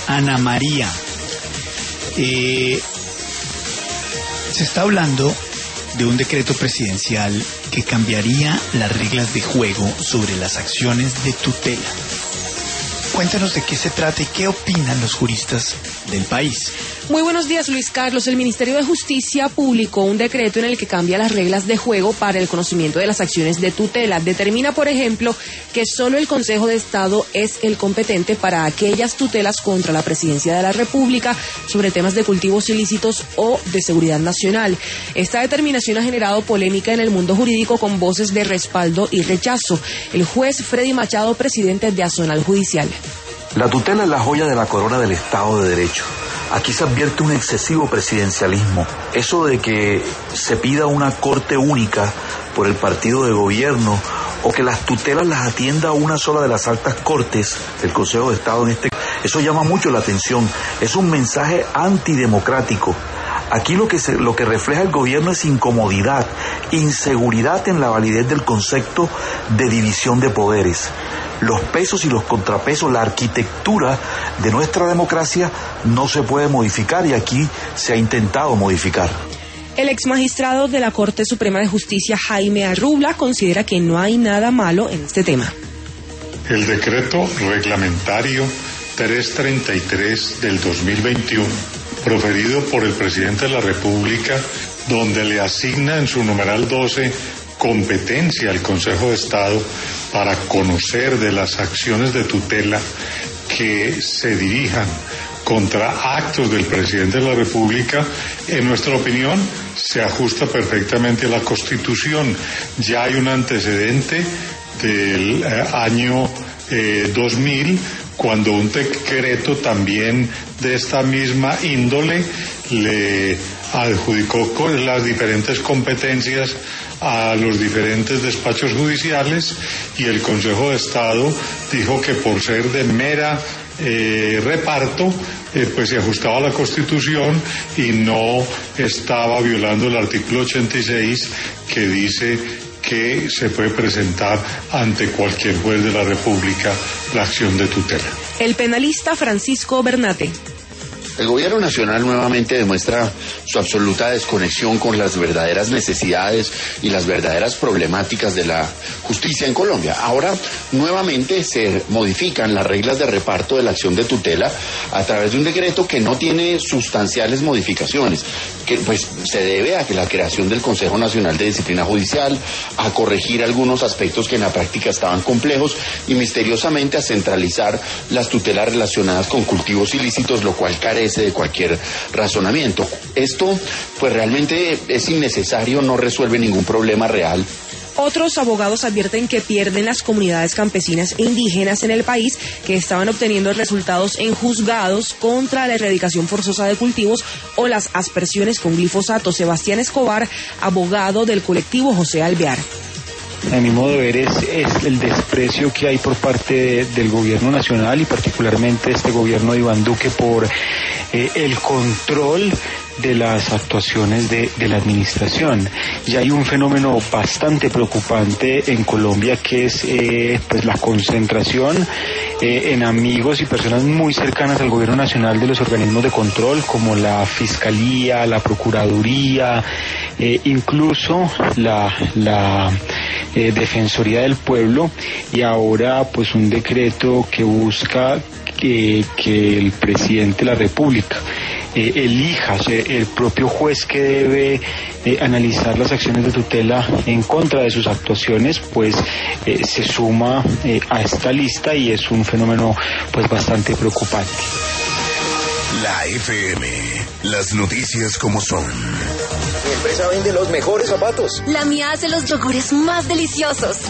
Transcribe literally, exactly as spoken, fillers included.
Ana María, eh, se está hablando de un decreto presidencial que cambiaría las reglas de juego sobre las acciones de tutela. Cuéntanos de qué se trata y qué opinan los juristas del país. Muy buenos días, Luis Carlos. El Ministerio de Justicia publicó un decreto en el que cambia las reglas de juego para el conocimiento de las acciones de tutela. Determina, por ejemplo, que solo el Consejo de Estado es el competente para aquellas tutelas contra la Presidencia de la República sobre temas de cultivos ilícitos o de seguridad nacional. Esta determinación ha generado polémica en el mundo jurídico con voces de respaldo y rechazo. El juez Freddy Machado, presidente de Azonal Judicial. La tutela es la joya de la corona del Estado de Derecho. Aquí se advierte un excesivo presidencialismo. Eso de que se pida una corte única por el partido de gobierno o que las tutelas las atienda una sola de las altas cortes, el Consejo de Estado en este caso, eso llama mucho la atención. Es un mensaje antidemocrático. Aquí lo que, se, lo que refleja el gobierno es incomodidad, inseguridad en la validez del concepto de división de poderes. Los pesos y los contrapesos, la arquitectura de nuestra democracia no se puede modificar y aquí se ha intentado modificar. El exmagistrado de la Corte Suprema de Justicia, Jaime Arrubla, considera que no hay nada malo en este tema. El decreto reglamentario trescientos treinta y tres del dos mil veintiuno, proferido por el presidente de la República, donde le asigna en su numeral doce competencia al Consejo de Estado para conocer de las acciones de tutela que se dirijan contra actos del presidente de la República, en nuestra opinión, se ajusta perfectamente a la Constitución. Ya hay un antecedente del eh, año eh, dos mil, cuando un decreto también de esta misma índole le adjudicó con las diferentes competencias a los diferentes despachos judiciales y el Consejo de Estado dijo que por ser de mera eh, reparto eh, pues se ajustaba a la Constitución y no estaba violando el artículo ochenta y seis que dice que se puede presentar ante cualquier juez de la República la acción de tutela. El penalista Francisco Bernate. El gobierno nacional nuevamente demuestra su absoluta desconexión con las verdaderas necesidades y las verdaderas problemáticas de la justicia en Colombia. Ahora, nuevamente se modifican las reglas de reparto de la acción de tutela a través de un decreto que no tiene sustanciales modificaciones, que pues se debe a que la creación del Consejo Nacional de Disciplina Judicial, a corregir algunos aspectos que en la práctica estaban complejos y misteriosamente a centralizar las tutelas relacionadas con cultivos ilícitos, lo cual carece de cualquier razonamiento. Esto pues realmente es innecesario, no resuelve ningún problema real. Otros abogados advierten que pierden las comunidades campesinas e indígenas en el país que estaban obteniendo resultados en juzgados contra la erradicación forzosa de cultivos o las aspersiones con glifosato. Sebastián Escobar, abogado del colectivo José Alvear. A mi modo de ver es, es el desprecio que hay por parte de, del gobierno nacional y particularmente este gobierno de Iván Duque por eh, el control de las actuaciones de, de la administración. Y hay un fenómeno bastante preocupante en Colombia que es eh, pues la concentración eh, en amigos y personas muy cercanas al gobierno nacional de los organismos de control como la Fiscalía, la Procuraduría, eh, incluso la, la eh, Defensoría del Pueblo y ahora pues un decreto que busca que, que el presidente de la República Eh, elija el propio juez que debe eh, analizar las acciones de tutela en contra de sus actuaciones, pues eh, se suma eh, a esta lista y es un fenómeno pues bastante preocupante. La F M, las noticias como son. Mi empresa vende los mejores zapatos. La mía hace los yogures más deliciosos.